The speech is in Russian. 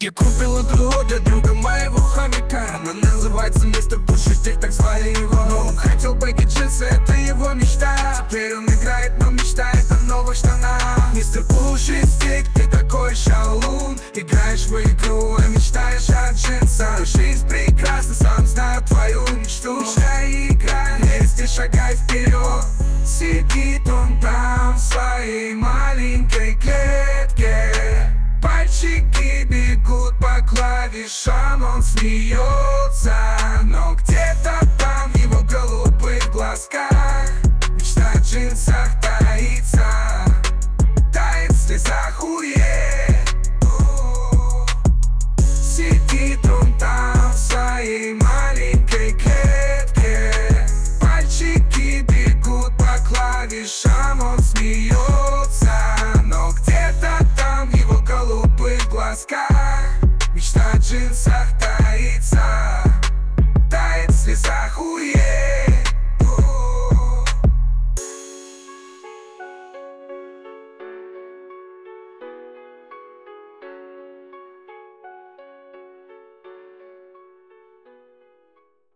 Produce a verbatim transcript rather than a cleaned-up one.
Я купила другого для друга моего хомяка. Она называется мистер Пушистик, здесь так звали его. Но он хотел бэги джинсы, это его мечта. Теперь он играет, но мечтает о новых штанах. Мистер Пушистик, ты такой шалун. Играешь в игру, а мечтаешь о джинсах. Жизнь прекрасна, сам знаю твою мечту. Мечтай и играй, вместе шагай вперед. Сидит он там в своей маленькой клетке. Пальчики бегут по клавишам, он смеется. Но где-то там в его голубых глазках мечта о джинсах таится. Тает в слезах, уе. Сидит он там в своей маленькой клетке. Пальчики бегут по клавишам, он смеется. Но где-то там в его голубых глазках мечта о джинсах